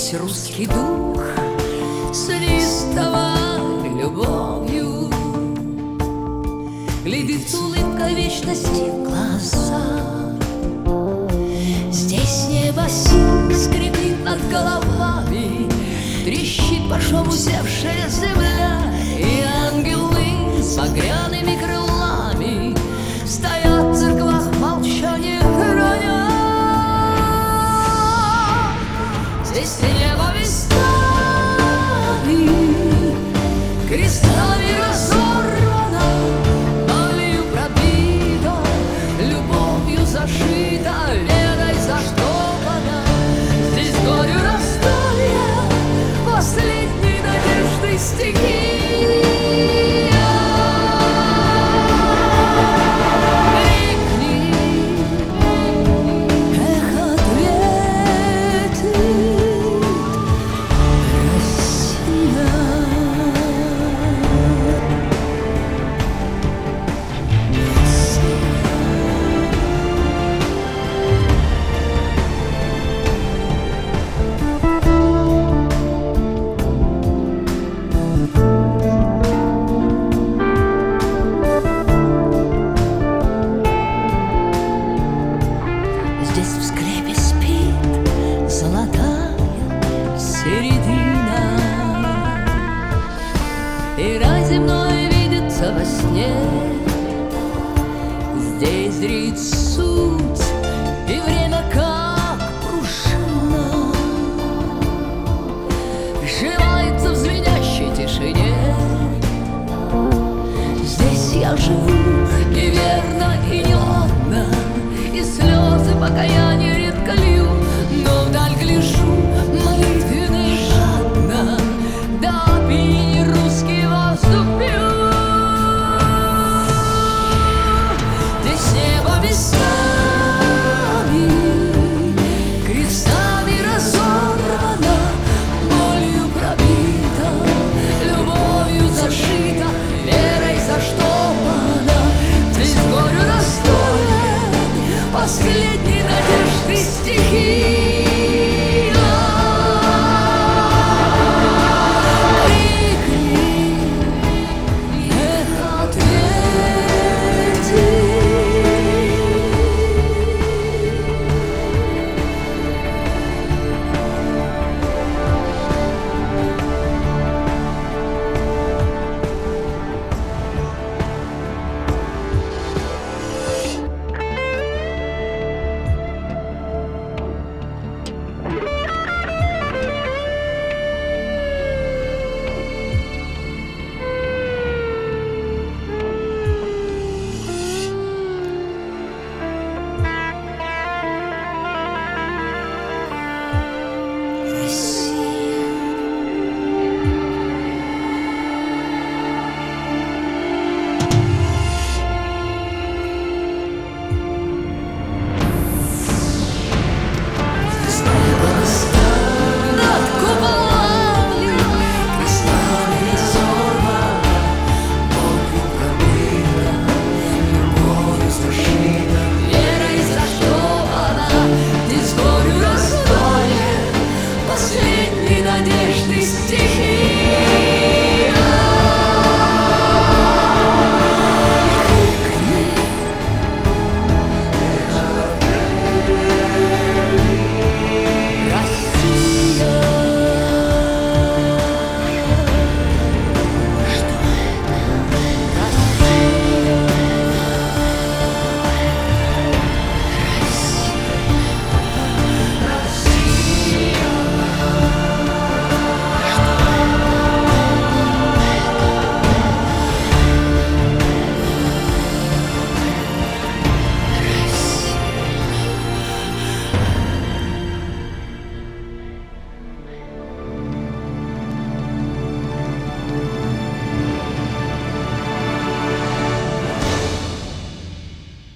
Здесь русский дух с неистовой любовью глядит с улыбкой вечности в глаза. Здесь небо сил скрипит над головами, трещит по шуму севшая земля, и ангелы с багряными крылами стоят в церквах в молчании храня. Здесь небо местами крестами разорвано, болью пробито, любовью зашито, верой заштопано. Здесь горю расстолья, последней надежды стихия. Здесь в скрепе спит золотая середина, и рай земной видится во сне. Здесь зрит суть и время как пружина, сжимается в звенящей тишине. Здесь я живу и верно, и неладно, и слезы покаяния